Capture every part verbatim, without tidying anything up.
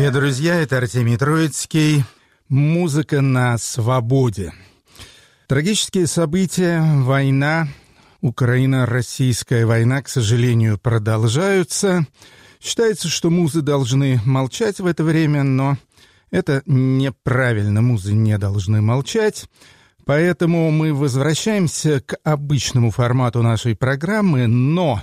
Дорогие друзья, это Артемий Троицкий. Музыка на свободе. Трагические события, война, Украино-российская война, к сожалению, продолжаются. Считается, что музы должны молчать в это время, но это неправильно, музы не должны молчать. Поэтому мы возвращаемся к обычному формату нашей программы, но...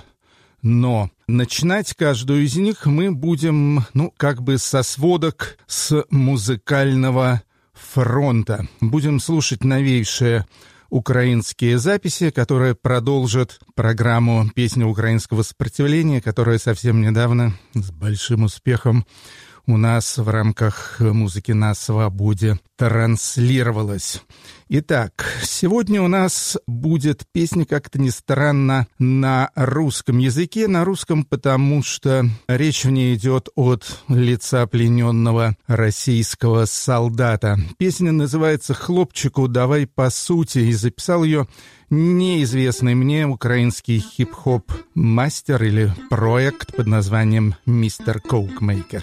Но начинать каждую из них мы будем, ну, как бы со сводок с музыкального фронта. Будем слушать новейшие украинские записи, которые продолжат программу «Песня украинского сопротивления», которая совсем недавно с большим успехом у нас в рамках «Музыки на свободе» транслировалась. Итак, сегодня у нас будет песня, как-то ни странно, на русском языке. На русском, потому что речь в ней идет от лица плененного российского солдата. Песня называется «Хлопчику, давай по сути», и записал ее неизвестный мне украинский хип-хоп мастер или проект под названием «Мистер Коукмейкер».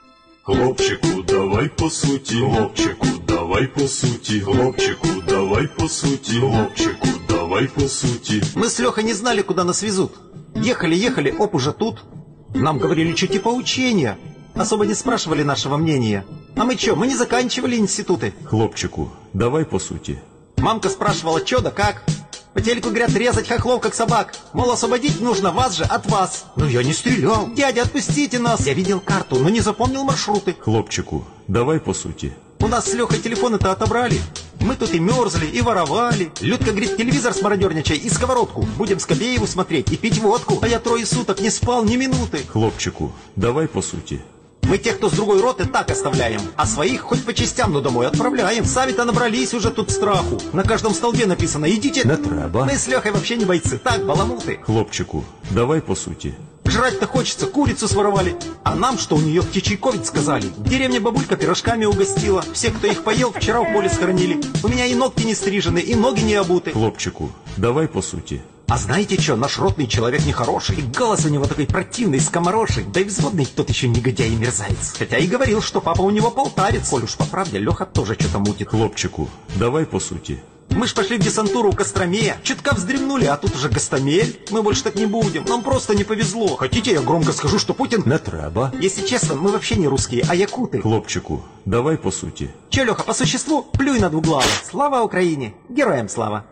Хлопчику, давай по сути, хлопчику, давай по сути, хлопчику, давай по сути, хлопчику, давай по сути. Мы с Лехой не знали, куда нас везут. Ехали, ехали, оп, уже тут. Нам говорили, что типа учения. Особо не спрашивали нашего мнения. А мы что, мы не заканчивали институты. Хлопчику, давай по сути. Мамка спрашивала, что да как. По телеку говорят, резать хохлов, как собак. Мол, освободить нужно вас же от вас. Но я не стрелял. Дядя, отпустите нас. Я видел карту, но не запомнил маршруты. Хлопчику, давай по сути. У нас с Лехой телефоны-то отобрали. Мы тут и мерзли, и воровали. Людка говорит, телевизор смародерничай и сковородку. Будем Скобееву смотреть и пить водку. А я трое суток не спал ни минуты. Хлопчику, давай по сути. Мы тех, кто с другой роты, так оставляем. А своих хоть по частям, но домой отправляем. Сами-то набрались уже тут страху. На каждом столбе написано «Идите». Не треба. Мы с Лехой вообще не бойцы, так, баламуты. Хлопчику, давай по сути. Жрать-то хочется, курицу своровали. А нам, что у нее птичий ковид сказали. В деревне бабулька пирожками угостила. Все, кто их поел, вчера в поле схоронили. У меня и ногти не стрижены, и ноги не обуты. Хлопчику, давай по сути. А знаете что, наш ротный человек нехороший. И голос у него такой противный, скомороший. Да и взводный тот еще негодяй и мерзавец. Хотя и говорил, что папа у него полтавец. Коль уж по правде, Леха тоже что-то мутит. Хлопчику, давай по сути. Мы ж пошли в десантуру у Костромея. Чутка вздремнули, а тут уже Гостомель. Мы больше так не будем, нам просто не повезло. Хотите, я громко скажу, что Путин... Не треба. Если честно, мы вообще не русские, а якуты. Хлопчику, давай по сути. Че, Леха, по существу, плюй на двуглава. Слава Украине, героям слава.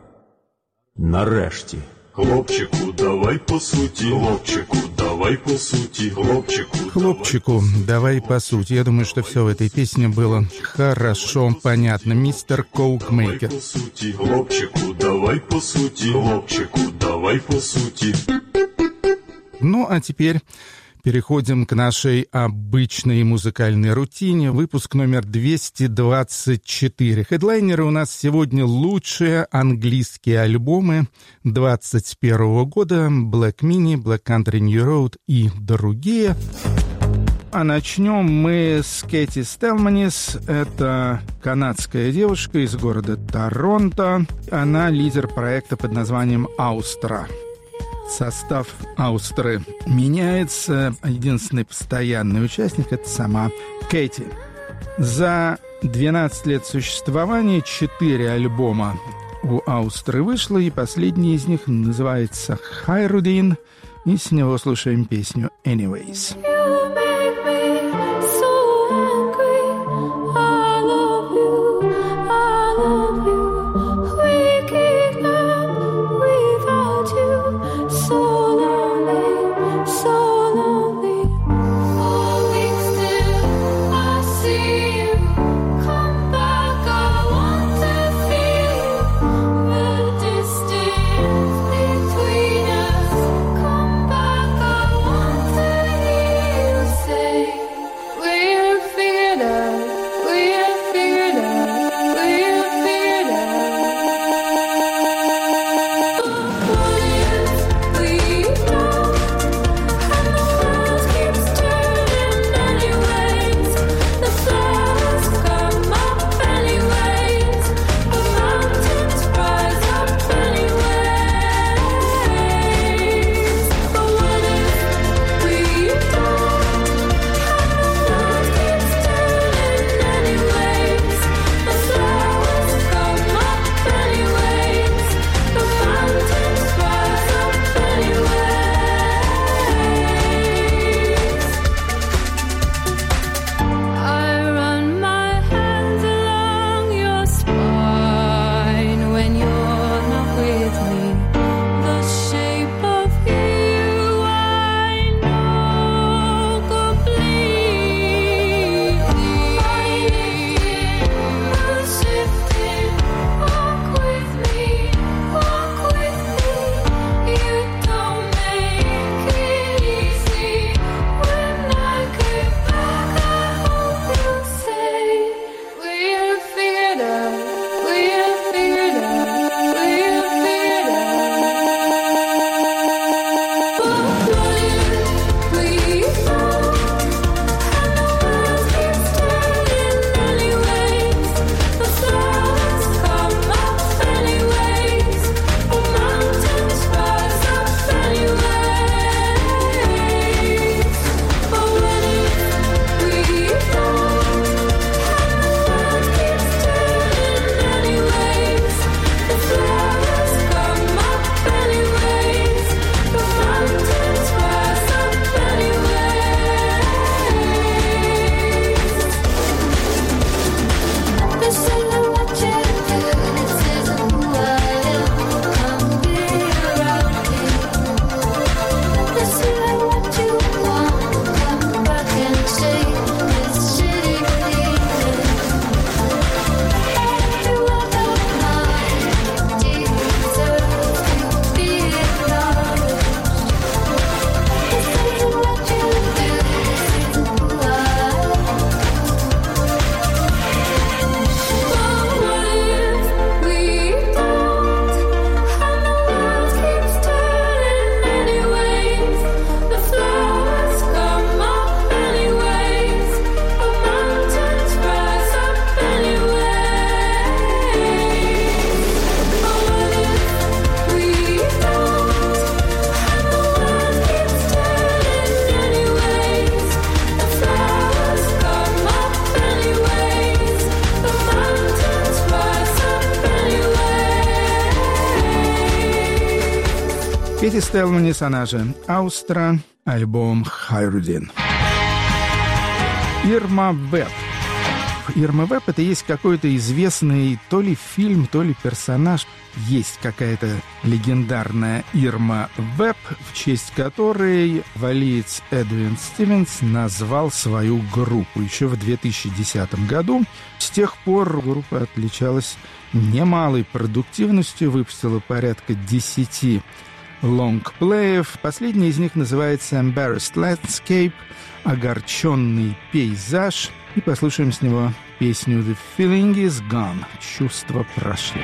Нарешті. Хлопчику, давай по суті, хлопчику, давай по суті, хлопчику. Хлопчику, давай по сути. Я думаю, что все в этой песне было хорошо понятно. Мистер Коукмейкер. По суті, хлопчику, давай по суті, хлопчику, давай по суті. Ну, а теперь переходим к нашей обычной музыкальной рутине. Выпуск номер двести двадцать четыре. Хедлайнеры у нас сегодня лучшие английские альбомы двадцать первого года. Black Mini, Black Country New Road и другие. А начнем мы с Кэти Стелманис. Это канадская девушка из города Торонто. Она лидер проекта под названием «Аустра». Состав «Аустры» меняется. Единственный постоянный участник — это сама Кэти. За двенадцать лет существования четыре альбома у «Аустры» вышло, и последний из них называется «Хайрудин», и с него слушаем песню «Anyways». Between us, come back, I want to hear Кэти Стелманис, она же Аустра, альбом «Хайрудин». Ирма Веб. Ирма Веб — это есть какой-то известный то ли фильм, то ли персонаж. Есть какая-то легендарная Ирма Веб, в честь которой валиец Эдвин Стивенс назвал свою группу еще в две тысячи десятом году. С тех пор группа отличалась немалой продуктивностью, выпустила порядка десяти лонгплеев. Последний из них называется «Embarrassed Landscape», «Огорченный пейзаж». И послушаем с него песню «The Feeling is Gone», «Чувство прошло».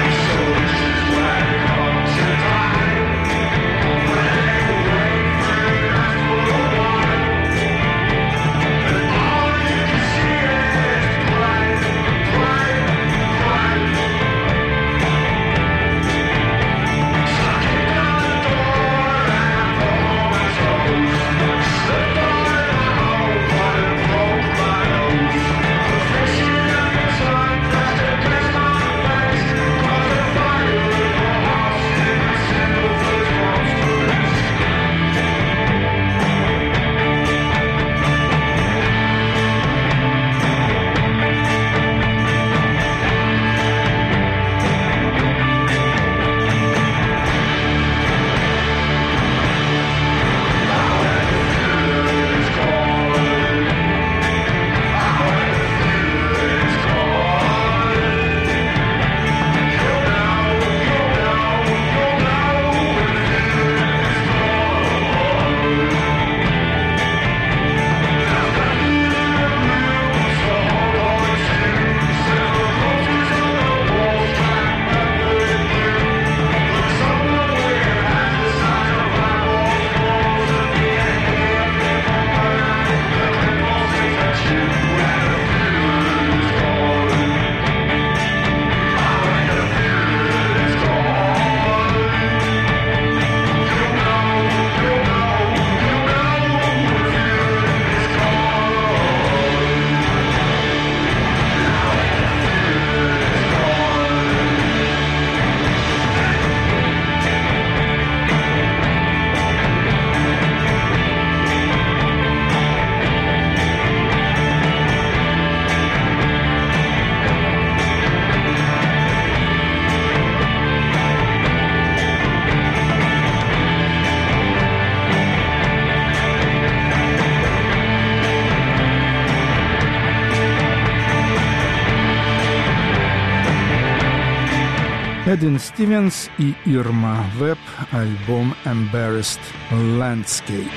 Эдвин Стивенс и Ирма Веб, альбом «Embarrassed Landscape».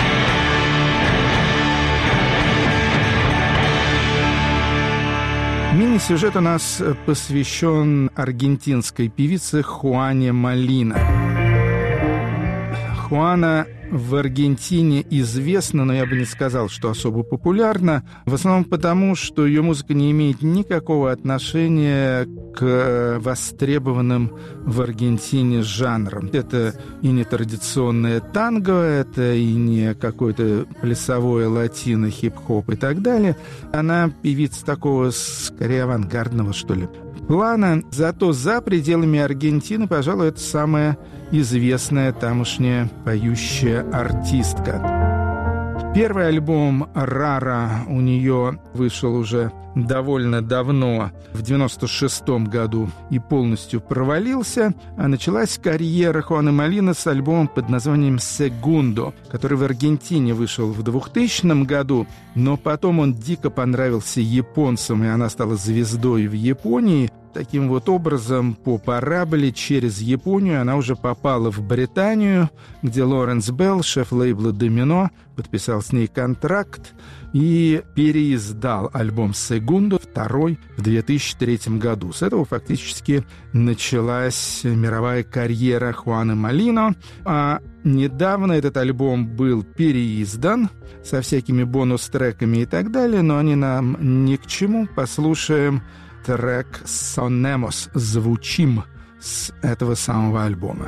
Мини-сюжет у нас посвящен аргентинской певице Хуане Молино. Хуана в Аргентине известна, но я бы не сказал, что особо популярна, в основном потому, что ее музыка не имеет никакого отношения к востребованным в Аргентине жанрам. Это и не традиционное танго, это и не какое-то плясовое латино, хип-хоп и так далее. Она певица такого, скорее, авангардного, что ли, плана. Зато за пределами Аргентины, пожалуй, это самая известная тамошняя поющая артистка. Первый альбом «Рара» у нее вышел уже довольно давно, в девяносто шестом году, и полностью провалился. А началась карьера Хуаны Молино с альбомом под названием «Segundo», который в Аргентине вышел в двухтысячном году, но потом он дико понравился японцам, и она стала звездой в Японии. Таким вот образом, по параболе через Японию она уже попала в Британию, где Лоренс Белл, шеф лейбла «Домино», подписал с ней контракт и переиздал альбом «Segundo», второй, в две тысячи третьем году. С этого фактически началась мировая карьера Хуаны Молино, а недавно этот альбом был переиздан со всякими бонус-треками и так далее, но они нам ни к чему. Послушаем трек «Sonemos», «Звучим» с этого самого альбома.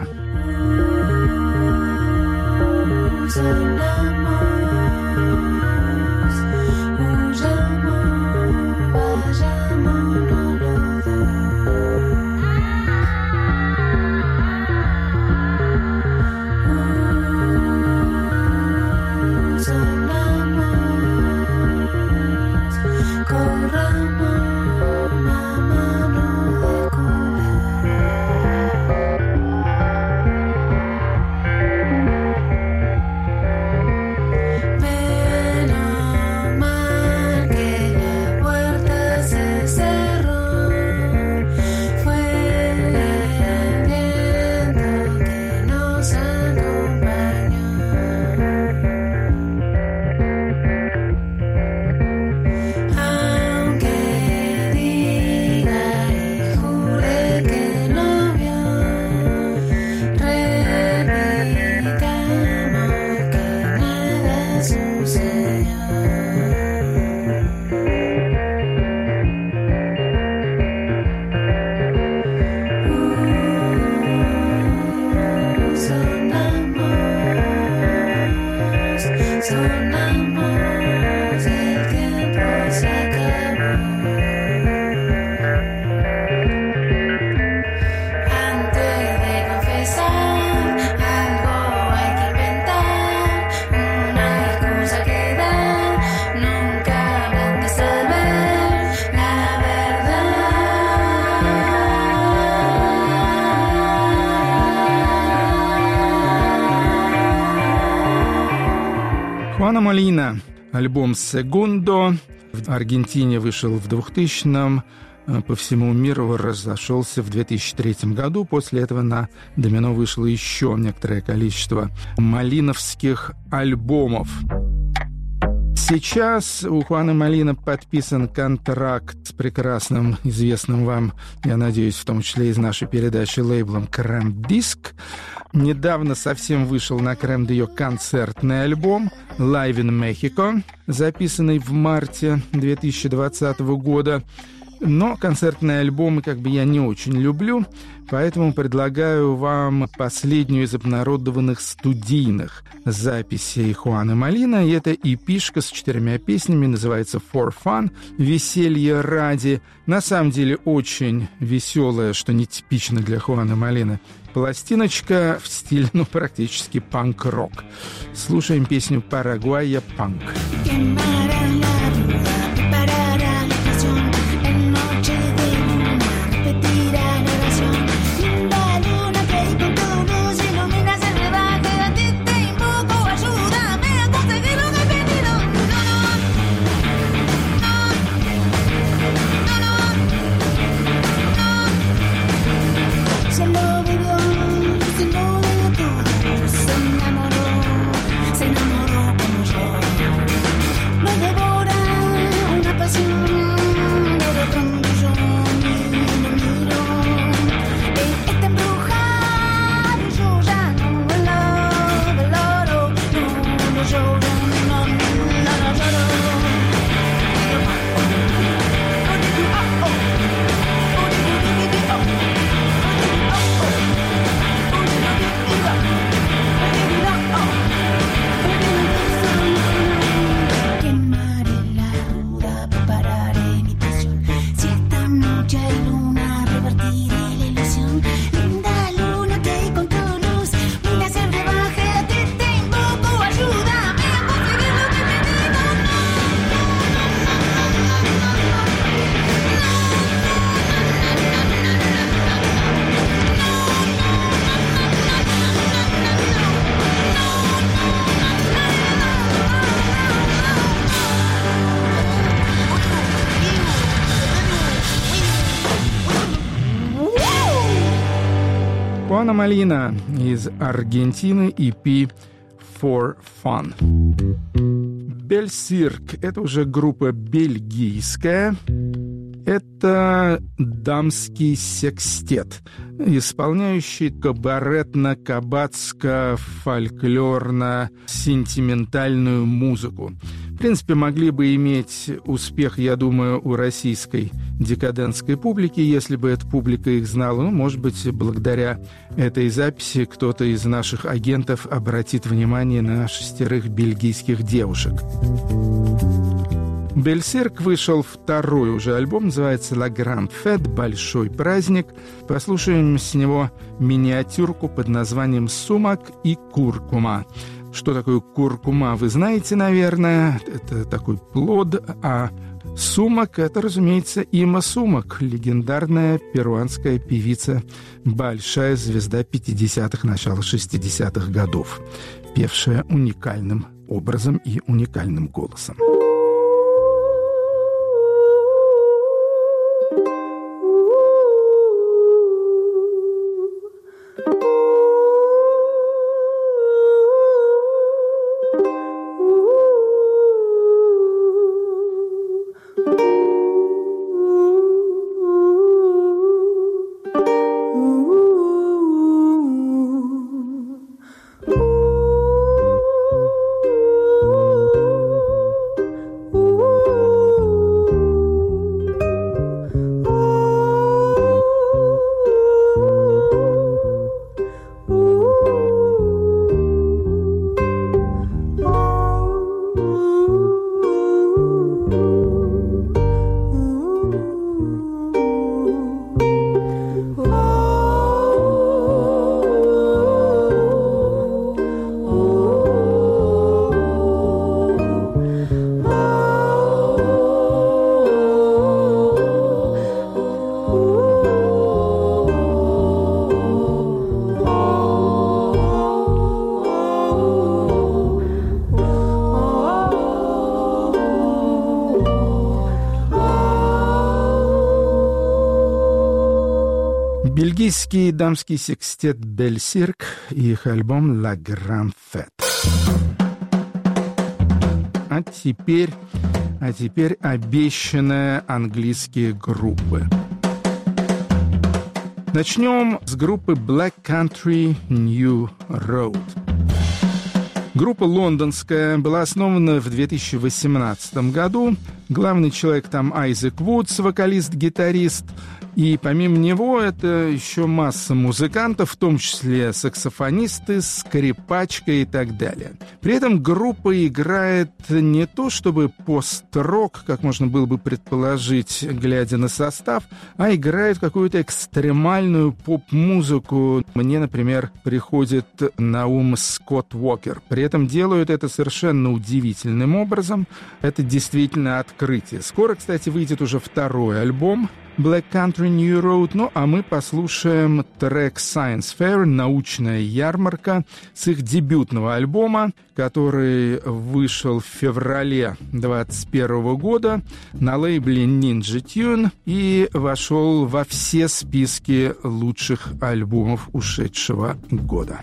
Хуана Молина. Альбом «Segundo» в Аргентине вышел в двухтысячном, по всему миру разошелся в две тысячи третьем году. После этого на Домино вышло еще некоторое количество малиновских альбомов. Сейчас у Хуана Молина подписан контракт с прекрасным, известным вам, я надеюсь, в том числе из нашей передачи, лейблом «Крем Диск». Недавно совсем вышел на Крем Дио концертный альбом «Live in Mexico», записанный в марте две тысячи двадцатого года. Но концертные альбомы как бы я не очень люблю, поэтому предлагаю вам последнюю из обнародованных студийных записей Хуана Молина. И это эпишка с четырьмя песнями, называется «For Fun», «Веселье ради». На самом деле очень веселая, что нетипично для Хуана Молина, пластиночка в стиле, ну, практически панк-рок. Слушаем песню «Парагвайя Панк». Хуана Молина из Аргентины, и пи «For Fun». Бельсирк — это уже группа бельгийская. Это дамский секстет, исполняющий кабаретно-кабацко-фольклорно-сентиментальную музыку. В принципе, могли бы иметь успех, я думаю, у российской декадентской публики, если бы эта публика их знала. Ну, может быть, благодаря этой записи кто-то из наших агентов обратит внимание на шестерых бельгийских девушек. Бельсирк вышел второй уже альбом, называется «La Grande Fête», «Большой праздник». Послушаем с него миниатюрку под названием «Сумак и куркума». Что такое куркума, вы знаете, наверное. Это такой плод, а сумак — это, разумеется, Има Сумак, легендарная перуанская певица, большая звезда пятидесятых, начала шестидесятых годов, певшая уникальным образом и уникальным голосом. Английский дамский секстет «Бель Сирк» и их альбом «La Grande Fête». А теперь, а теперь обещанные английские группы. Начнем с группы Black Country New Road. Группа лондонская, была основана в две тысячи восемнадцатом году. Главный человек там Айзек Вудс, вокалист-гитарист. И помимо него это еще масса музыкантов, в том числе саксофонисты, скрипачка и так далее. При этом группа играет не то чтобы пост-рок, как можно было бы предположить, глядя на состав, а играет какую-то экстремальную поп-музыку. Мне, например, приходит на ум Скотт Уокер. При этом делают это совершенно удивительным образом. Это действительно открытие. Скоро, кстати, выйдет уже второй альбом Black Country New Road, ну а мы послушаем трек Science Fair, научная ярмарка, с их дебютного альбома, который вышел в феврале двадцать первого года на лейбле Ninja Tune и вошел во все списки лучших альбомов ушедшего года.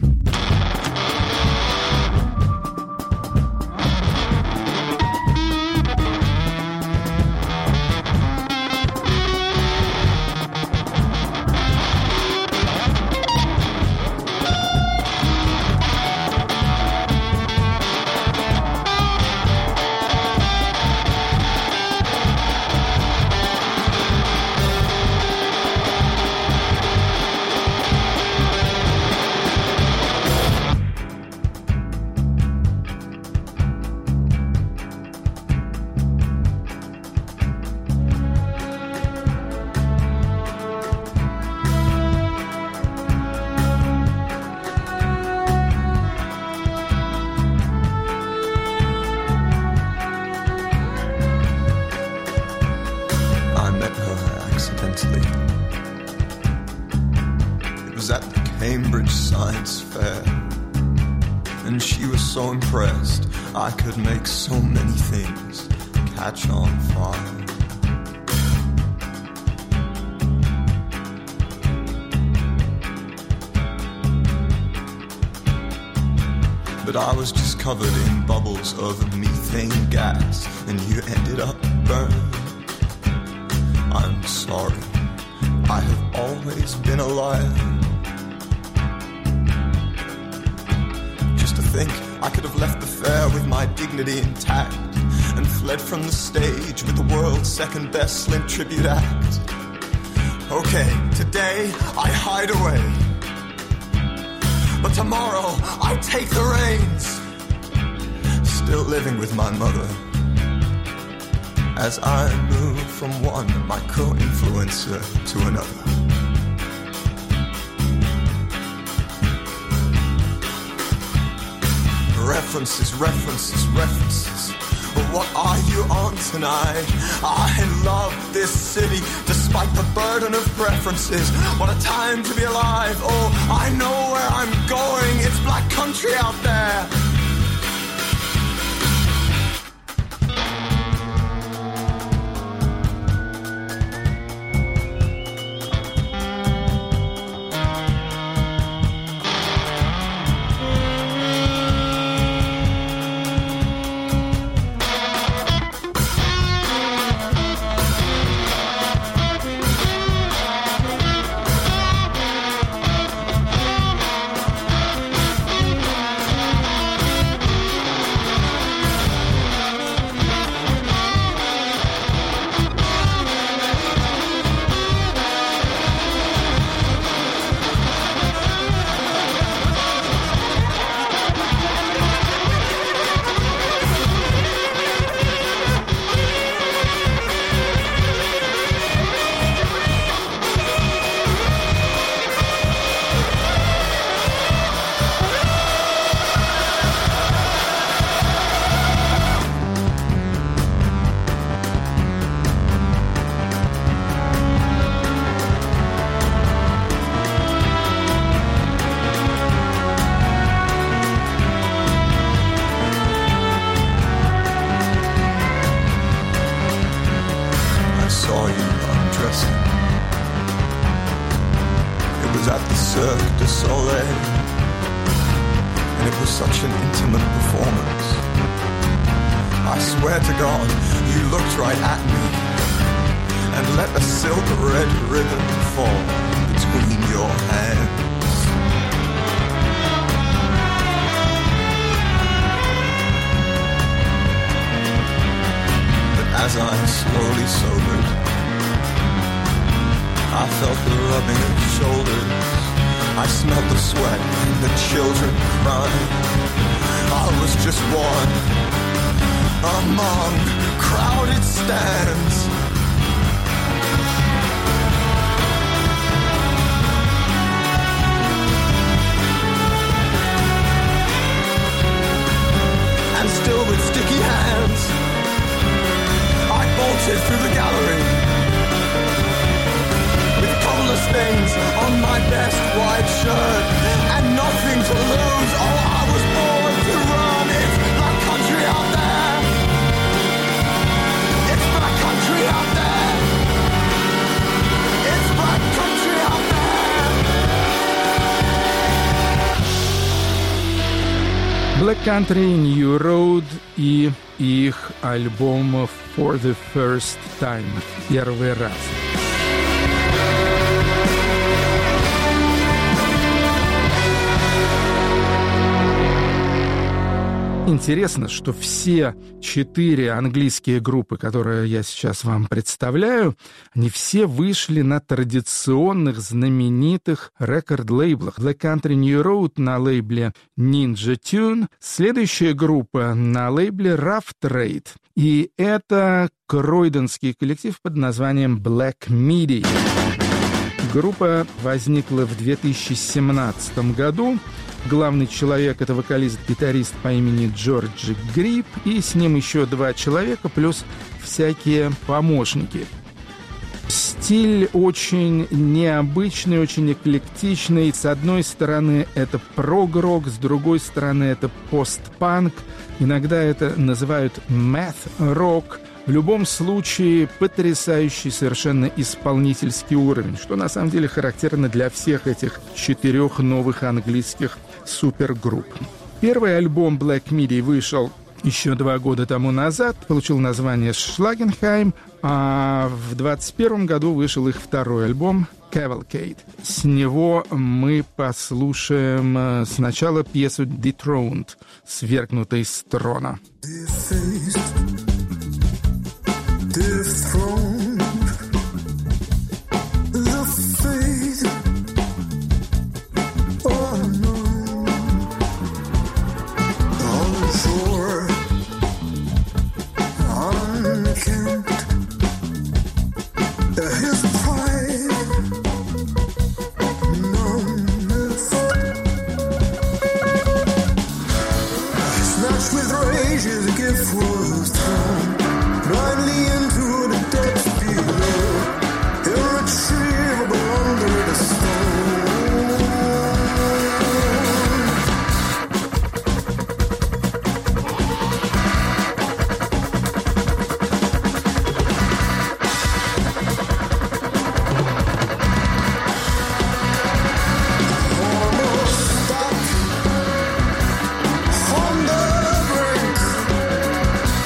I could make so many things catch on fire. But I was just covered in bubbles of methane gas, and you ended up burned. I'm sorry, I have always been a liar. Just to think I could have left the fair with my dignity intact and fled from the stage with the world's second best Slim tribute act. Okay, today I hide away, but tomorrow I take the reins. Still living with my mother as I move from one micro-influencer to another. References, references, references. But what are you on tonight? I love this city despite the burden of preferences. What a time to be alive. Oh, I know where I'm going. It's black country out there. it was such an intimate performance. I swear to God, you looked right at me and let a silk red ribbon fall between your hands. But as I slowly sobered, I felt the rubbing of shoulders, I smelled the sweat and the children crying. I was just one among crowded stands. And still with sticky hands, I bolted through the gallery with collar stains on my best white shirt and nothing to lose. Oh, I was born to run. It's black country out there. It's black country out there. It's black country out there. Black Country, New Road и их альбом For the First Time, первый раз. Интересно, что все четыре английские группы, которые я сейчас вам представляю, они все вышли на традиционных знаменитых рекорд-лейблах. Black Country New Road на лейбле Ninja Tune, следующая группа на лейбле Rough Trade. И это кройдонский коллектив под названием Black Midi. Группа возникла в две тысячи семнадцатом году. Главный человек — это вокалист-гитарист по имени Джордж Грип, и с ним еще два человека, плюс всякие помощники. Стиль очень необычный, очень эклектичный. С одной стороны, это прог-рок, с другой стороны, это пост-панк. Иногда это называют math-рок. В любом случае, потрясающий совершенно исполнительский уровень, что на самом деле характерно для всех этих четырех новых английских супергрупп. Первый альбом Black Midi вышел еще два года тому назад, получил название «Шлагенхайм», а в двадцать первом году вышел их второй альбом «Cavalcade». С него мы послушаем сначала пьесу «Dethroned», «Свергнутый с трона». Dethroned, the fate unknown, unsure, unkempt, his pride numbness, snatched with rage his gift was thrown blindly into the depths below, irretrievable under the stone. Almost stopped on the brink.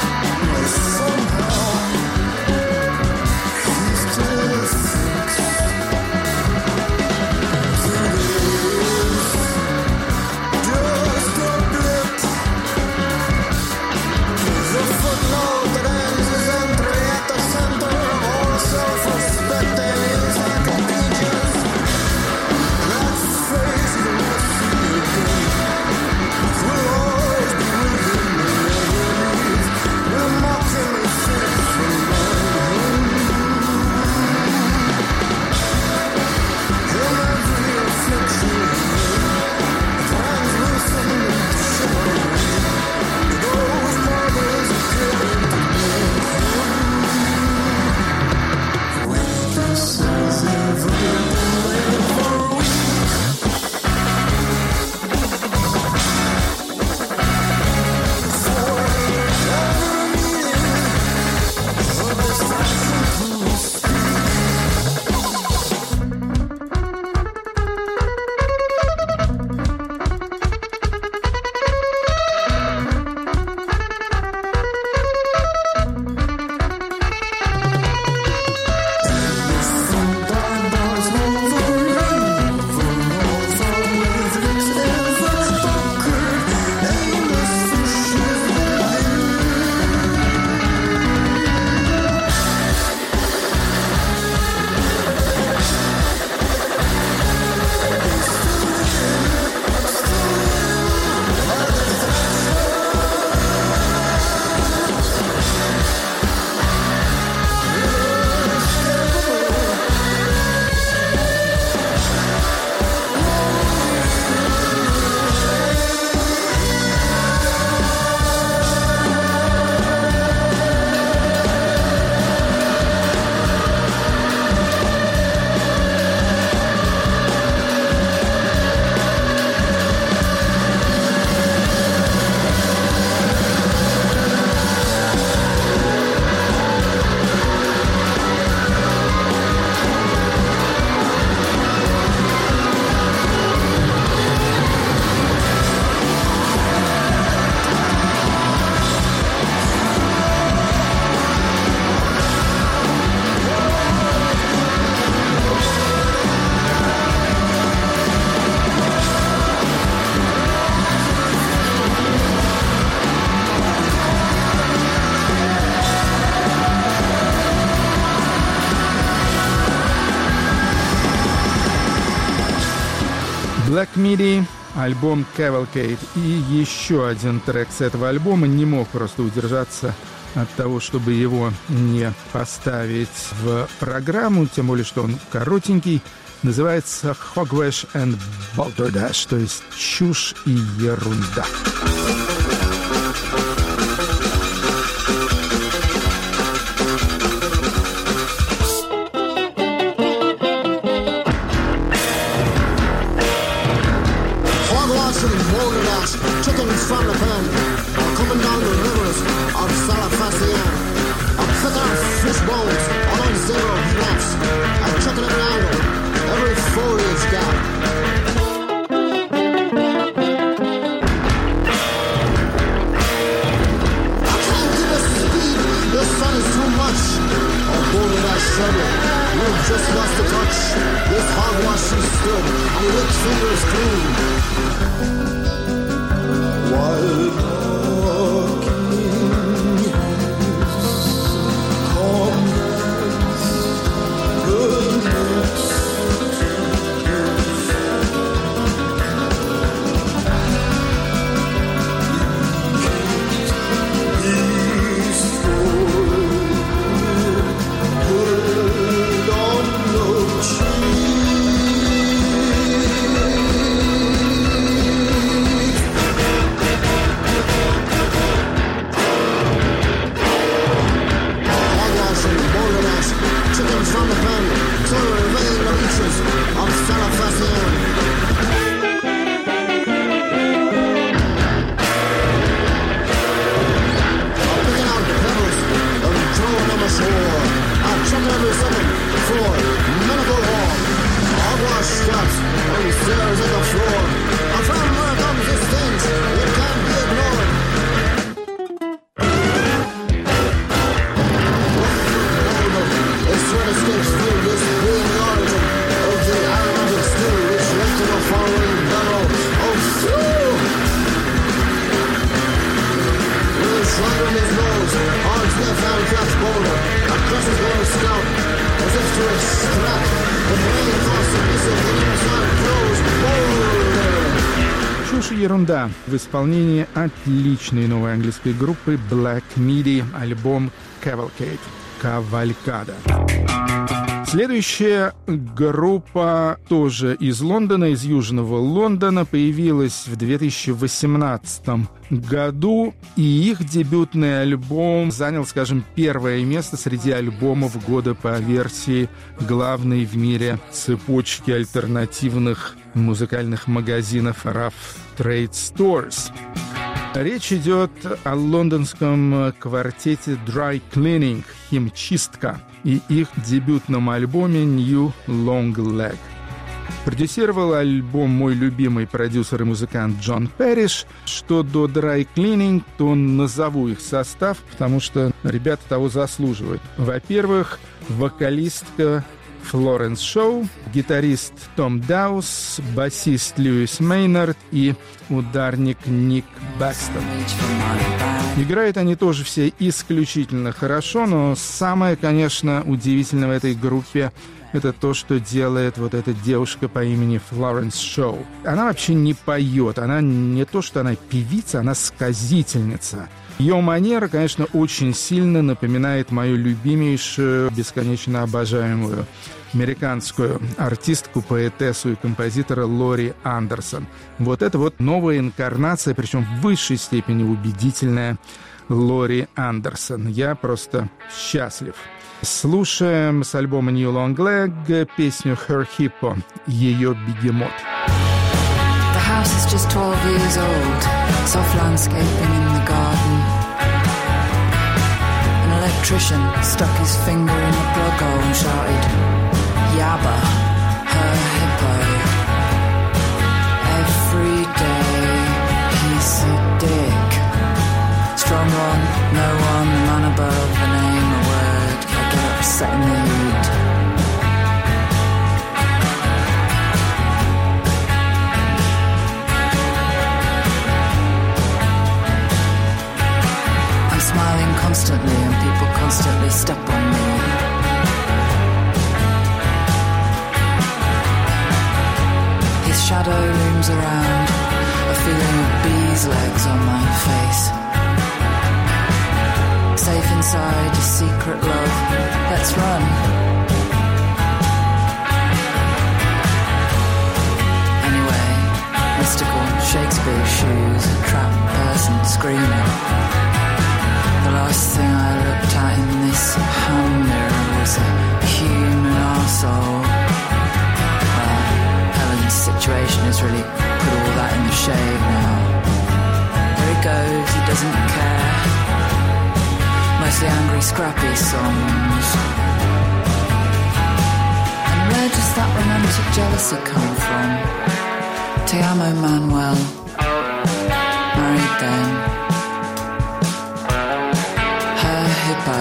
Black Midi, альбом Cavalcade. И еще один трек с этого альбома, не мог просто удержаться от того, чтобы его не поставить в программу, тем более, что он коротенький. Называется Hogwash and Balderdash, то есть чушь и ерунда. Chickens from the pen are coming down the rivers of Salafasian. I'm picking up fish bones on zero flaps. I'm checking every angle, every foliage gap. I can't give a speed, the sun is too much. Oh, boy, did I struggle. You've just lost the touch. This hogwash she stood, and he licked fingers clean. Wild kings, comrades, goodness good on no chickens from the pen, to invade the beaches of Salafasian. I'm picking out pebbles and throwing them ashore. I'm checking every second for medical war. Hogwash straps and stairs at the floor. And from where comes this stench, it can't be ignored. Sweat escapes through this being the origin of the aromatic stew which left in a following barrel of stew. With a shrine on his nose, arms left hand cracked boulder, across his lower scalp, as if to extract the brain for submissive limbs and closed boulder. Чушь и ерунда в исполнении отличной новой английской группы Black Midi, альбом Cavalcade. Кавалькада. Следующая группа тоже из Лондона, из Южного Лондона, появилась в две тысячи восемнадцатом году, и их дебютный альбом занял, скажем, первое место среди альбомов года по версии главной в мире цепочки альтернативных музыкальных магазинов Rough Trade Stores. Речь идет о лондонском квартете Dry Cleaning, химчистка, и их дебютном альбоме New Long Leg. Продюсировал альбом мой любимый продюсер и музыкант Джон Пэриш. Что до Dry Cleaning, то назову их состав, потому что ребята того заслуживают. Во-первых, вокалистка Флоренс Шоу, гитарист Том Даус, басист Льюис Мейнард и ударник Ник Бэкстон. Играют они тоже все исключительно хорошо, но самое, конечно, удивительное в этой группе — это то, что делает вот эта девушка по имени Флоренс Шоу. Она вообще не поет, она не то, что она певица, она сказительница. Ее манера, конечно, очень сильно напоминает мою любимейшую, бесконечно обожаемую американскую артистку, поэтессу и композитора Лори Андерсон. Вот это вот новая инкарнация, причем в высшей степени убедительная, Лори Андерсон. Я просто счастлив. Слушаем с альбома New Long Leg песню Her Hippo, ее бегемот. The house is just twelve years old, soft landscaping in the garden. An electrician stuck his finger in the plug hole and shouted, Yabba, her hippo. Every day he's a dick. Strong one, no one, the man above, a name, a word. I get upset in the heat. I'm smiling constantly and people constantly step on me. His shadow feeling of bees' legs on my face. Safe inside a secret love, let's run. Anyway, mystical Shakespeare shoes, a trapped person screaming. The last thing I looked at in this hand mirror was a human arsehole. Well, Helen's situation has really put all that in the shade now. There he goes, he doesn't care. Mostly angry, scrappy songs. And where does that romantic jealousy come from? Te amo, Manuel. Married then. Her hippo.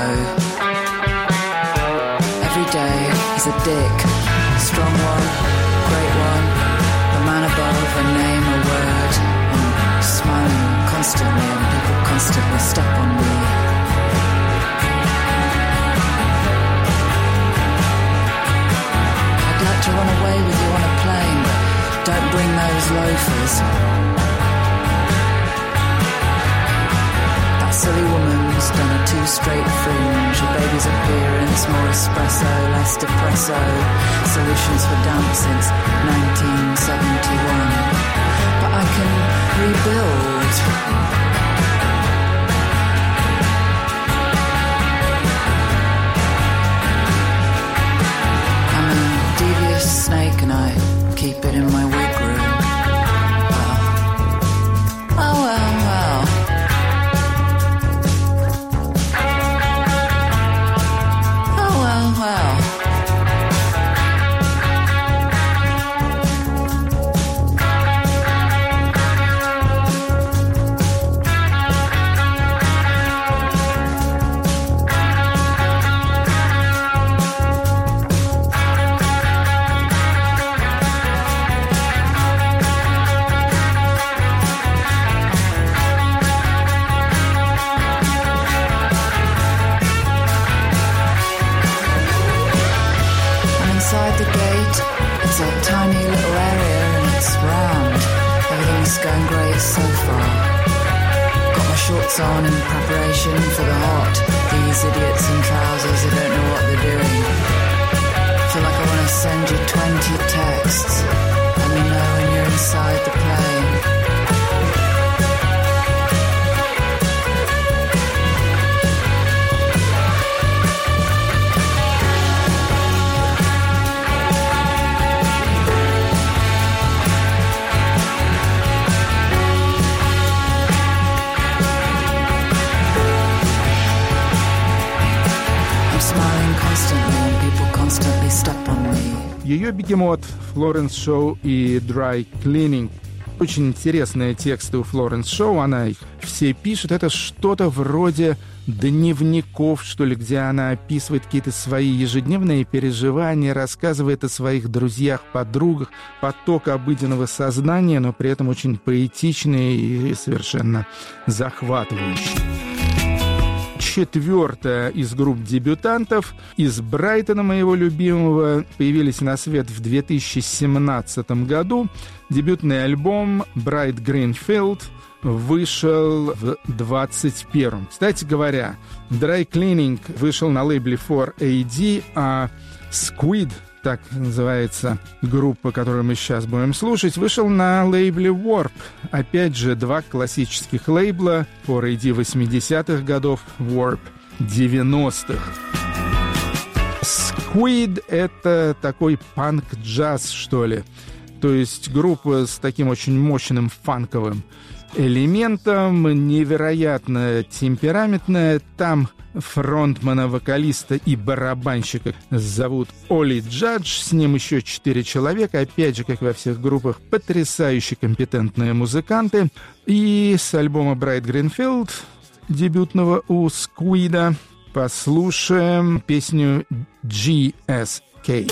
Every day he's a dick. Strong one, great one. A man above, a name, a word. And smiling constantly, and people constantly step on me. To run away with you on a plane, but don't bring those loafers. That silly woman's done a two-straight fringe. A baby's appearance, more espresso, less depresso. Solutions for damp since nineteen seventy-one. But I can rebuild. Snake and I keep it in my wig room. Well, well, well, well. Oh, well, well. On in preparation for the hot. These idiots in trousers who don't know what they're doing. Feel like I want to send you twenty texts. Let me know when you're inside the plane. Ее бегемот Флоренс Шоу и Dry Cleaning. Очень интересные тексты у Флоренс Шоу, она их все пишет. Это что-то вроде дневников, что ли, где она описывает какие-то свои ежедневные переживания, рассказывает о своих друзьях, подругах, поток обыденного сознания, но при этом очень поэтичный и совершенно захватывающий. Четвертая из групп дебютантов из Брайтона, моего любимого, появились на свет в две тысячи семнадцатом году. Дебютный альбом Bright Green Field вышел в двадцать первом. Кстати говоря, Dry Cleaning вышел на лейбле фор эй ди, а Squid, так называется группа, которую мы сейчас будем слушать, вышел на лейбле Warp. Опять же, два классических лейбла: фор эй ди восьмидесятых годов, Warp девяностых. Squid — это такой панк-джаз, что ли. То есть группа с таким очень мощным фанковым элементом, невероятно темпераментная. Там фронтмана, вокалиста и барабанщика зовут Оли Джадж, с ним еще четыре человека, опять же, как во всех группах, потрясающе компетентные музыканты. И с альбома Bright Green Field, дебютного у Сквида, послушаем песню джи эс кей.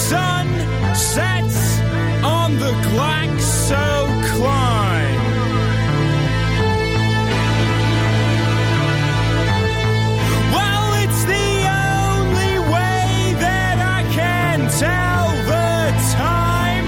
sun sets on the GlaxoCline. Well, it's the only way that I can tell the time.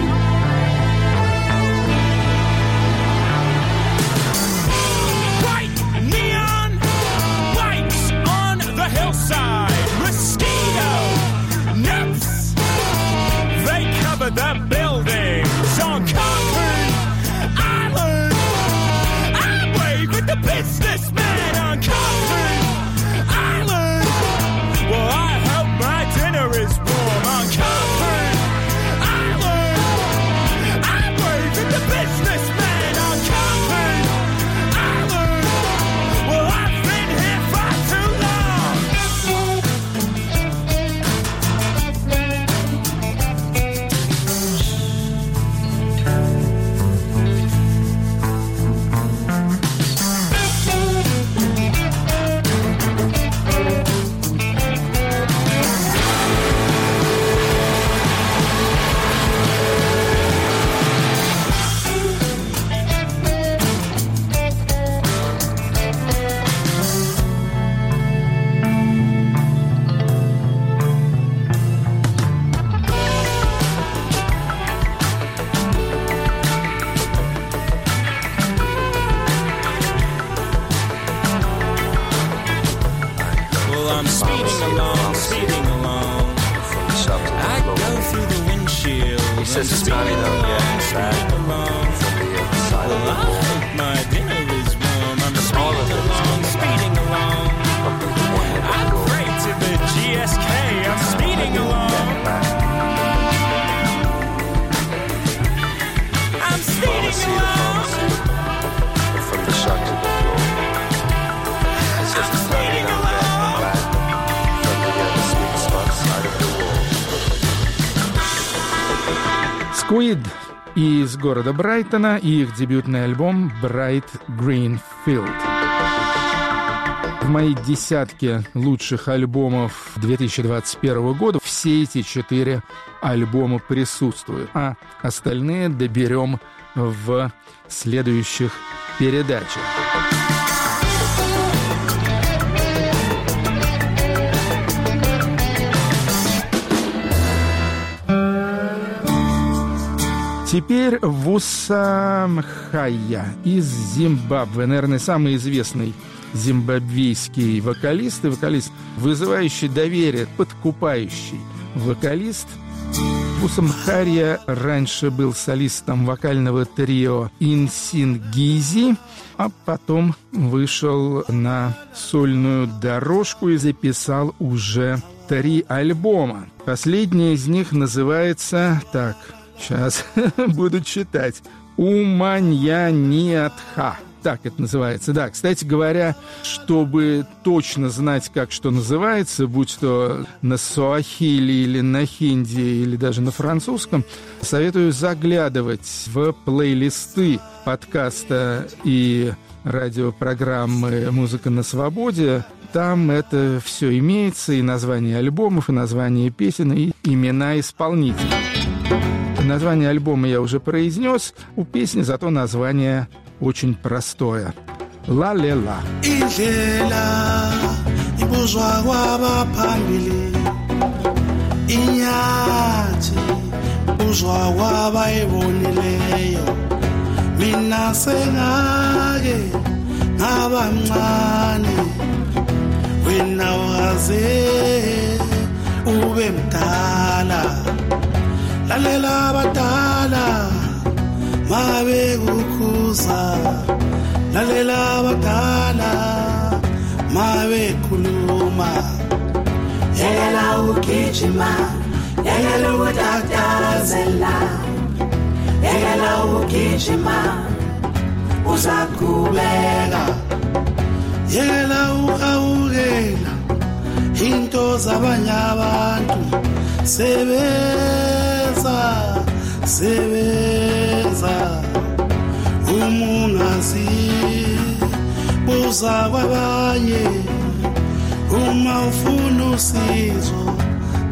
Bright neon lights on the hillside. Mosquito nets, they cover the buildings on Concord Island. I wave with the businessman on Concord Island. Well, I hope my dinner is warm on Concord Island. I wave with the businessman on Concord Island. Well, I've been here far too long. Well, I'm speeding along, speeding along. I go through the windshield. He says it's not enough yet. Speeding along. Well, I hope my dinner is warm. I'm speeding along, speeding along. I pray to the G S K. I'm speeding along. I'm speeding along. From the shot to the floor. I'm speeding along. From the other sweet spot side of the wall. Squid из города Брайтона и их дебютный альбом Bright Green Field. В моей десятке лучших альбомов две тысячи двадцать первого года все эти четыре альбома присутствуют, а остальные доберем в следующих передачах. Теперь Вуса Мхая из Зимбабве. Наверное, самый известный зимбабвийский вокалист и вокалист, вызывающий доверие, подкупающий вокалист. Вуса Мхая раньше был солистом вокального трио Инсингизи, а потом вышел на сольную дорожку и записал уже три альбома. Последний из них называется так... Сейчас буду читать. Уманьяниатха. Так это называется. Да, кстати говоря, чтобы точно знать, как что называется, будь то на суахили или на хинди, или даже на французском, советую заглядывать в плейлисты подкаста и радиопрограммы «Музыка на свободе». Там это все имеется, и название альбомов, и название песен, и имена исполнителей. Название альбома я уже произнес, у песни зато название очень простое. «Ла-ле-ла». Indlela ibuzwa kwabaphambili, inyathi ibuzwa kwabayibonileyo. Mina sengake ngaba mncane, wena waze ube mdala. Lalela abadala mabe kukuza, lalela abadala mabe khuluma. Yekela ukugijima, yekela ukutatazela, yekela ukugijima uzakhubeka, yekela ukuhawukela into zabanye abantu. Sebenza, sebenza, umungazi buza kwabanye, uma ufuna usizo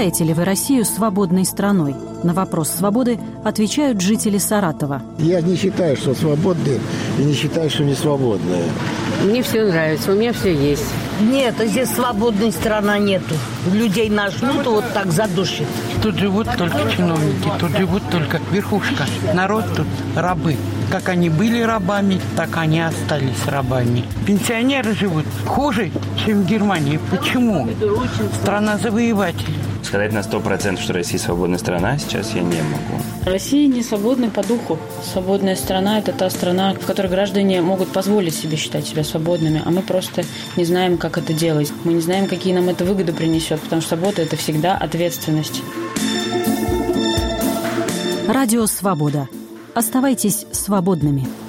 Считаете ли вы Россию свободной страной? На вопрос «Свободы» отвечают жители Саратова. Я не считаю, что свободные, и не считаю, что не свободные. Мне все нравится, у меня все есть. Нет, здесь свободной страны нету. Людей нажмут, вот так задушит. Тут живут только чиновники, тут живут только верхушка. Народ тут рабы. Как они были рабами, так они остались рабами. Пенсионеры живут хуже, чем в Германии. Почему? Страна завоевателей. Сказать на сто процентов, что Россия свободная страна, сейчас я не могу. Россия не свободна по духу. Свободная страна – это та страна, в которой граждане могут позволить себе считать себя свободными, а мы просто не знаем, как это делать. Мы не знаем, какие нам это выгоды принесет, потому что свобода – это всегда ответственность. Радио «Свобода». Оставайтесь свободными.